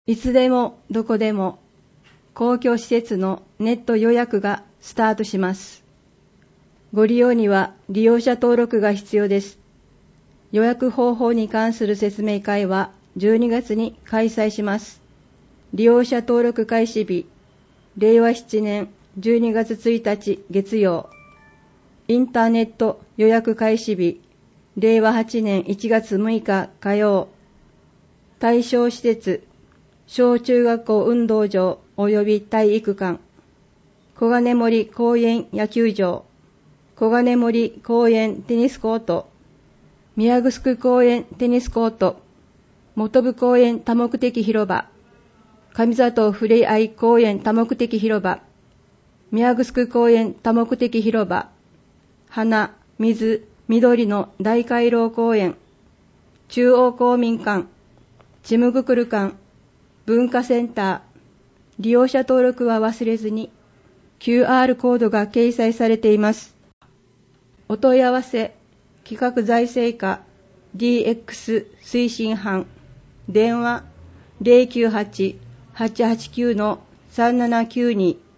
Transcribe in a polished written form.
いつでもどこでも公共施設のネット予約がスタートします。ご利用には利用者登録が必要です。予約方法に関する説明会は12月に開催します。利用者登録開始日、令和7年12月1日月曜。インターネット予約開始日、令和8年1月6日火曜。対象施設、小中学校運動場及び体育館、小金森公園野球場、小金森公園テニスコート、宮城公園テニスコート、本部公園多目的広場、上里ふれあい公園多目的広場、宮城公園多目的広場、花、水、緑の大回廊公園、中央公民館、ちむぐくる館、文化センター、利用者登録は忘れずに、QR コードが掲載されています。お問い合わせ、企画財政課 DX 推進班、電話 098-889-3792